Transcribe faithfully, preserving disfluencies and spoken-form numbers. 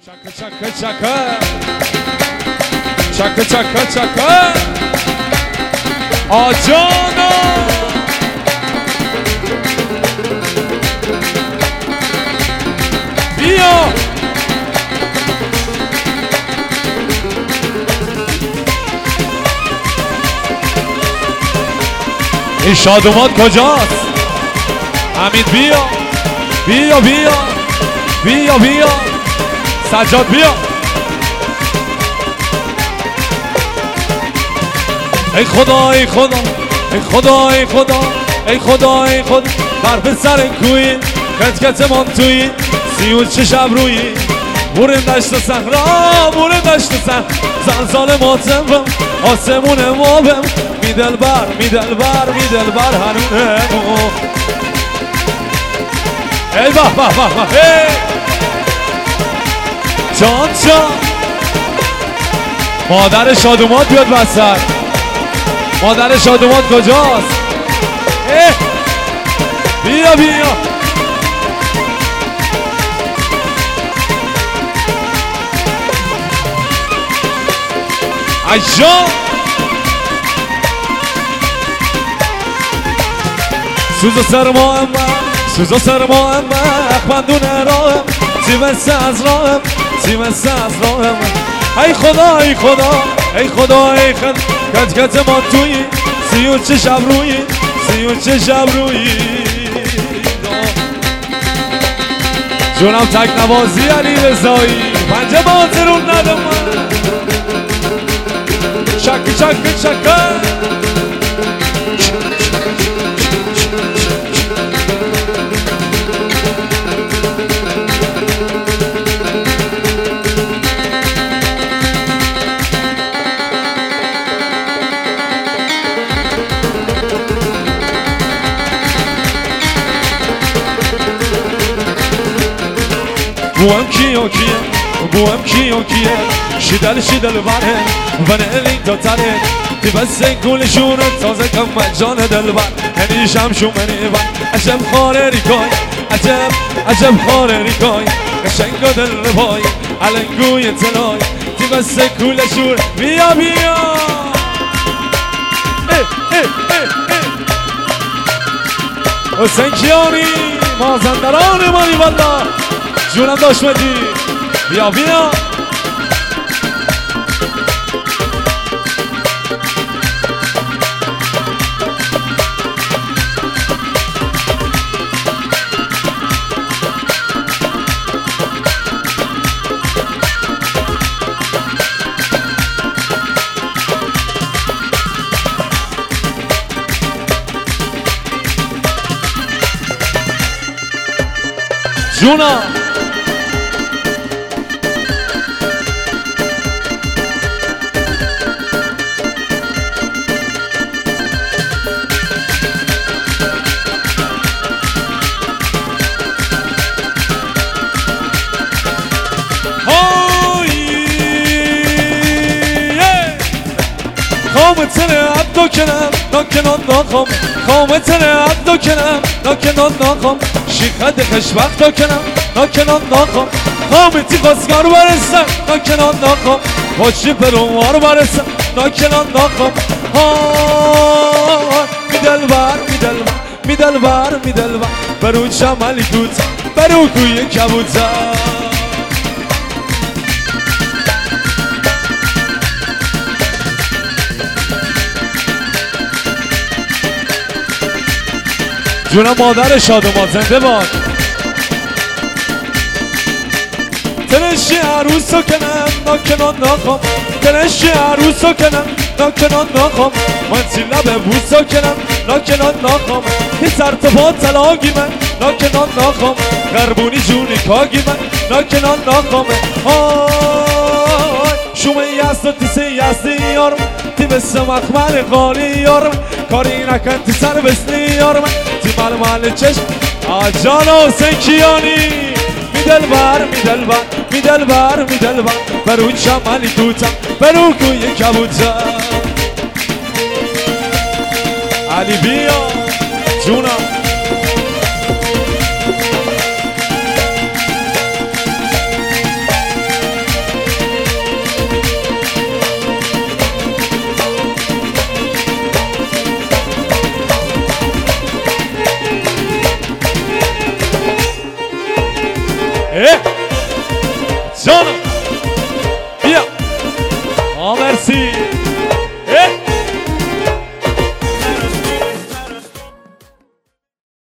چکه چکه چکه چکه چکه چکه آجانا بیا این شادومات کجاست؟ حمید بیا بیا بیا بیا بیا سجاد بیا. ای خدا ای خدا ای خدا ای خدا ای خدا ای خدا بر پسر کوی کت کت من توی سی و چه شب روی بورن دشت صحرا بورن دشت صحرا زلزال ماتم آسمون مابم میدل بر میدل بر میدل بر هنونه ای بح بح بح بح جان جان مادر شادومات بیاد وسط. مادر شادومات کجاست؟ اه بیا بیا عجان سوز و سرماهم سوز و سرماهم اخمندون راهم تیمسته از راهم تیمسته از راهم ای خدا ای خدا ای خدا ای خدا کت کت ما توی سی و چه شب روی سی و چه شب روی جونم تک نوازی علی رضایی پنجه بازرون ندم من شک شک شک بوام کیو کیه بوام کیو کیه شدل شدل بره و نلی تا تره تی بس گل شون تازه کم جان دل بر هنی شم شو منی بر عجب خاره ریکای عجب عجب خاره ریکای قشنگ دل ربای علنگوی تلای تی بس گل شون بیا بیا حسین کیانی مازندران مانی والله جونم داشت مدی بیا بیا جونم خامتنه عدو کنم ناکنان ناخم خامتنه عدو کنم ناکنان ناخم شیخد خشبخت کنم ناکنان ناخم خامتی خواستگار برسم ناکنان ناخم پاچی پروار برسم ناکنان ناخم ها میدل بر میدل بر میدل بر میدل بر برو چملی کوت برو کوی کبوتر جونم مادر شادومات زنده باد. تنشی عروسو کنم ناکنان ناخم تنشی عروسو کنم ناکنان ناخم من سی لبه بوسو کنم ناکنان ناخم هی سر تو پا تلاگی من ناکنان ناخم غربونی جونی کاگی من ناکنان ناخم آی شومه یست و تیسی یستی یارم تی بسه مخمل قالی یارم کاری نکن تی سر بسنی یارم تی مال مال چشم آجان حسین کیانی میدل بر میدل بر میدل بر میدل بر برو چملی کوتم برو کوی کبوتر علی بیا جونم اه جانم بیا آه مرسی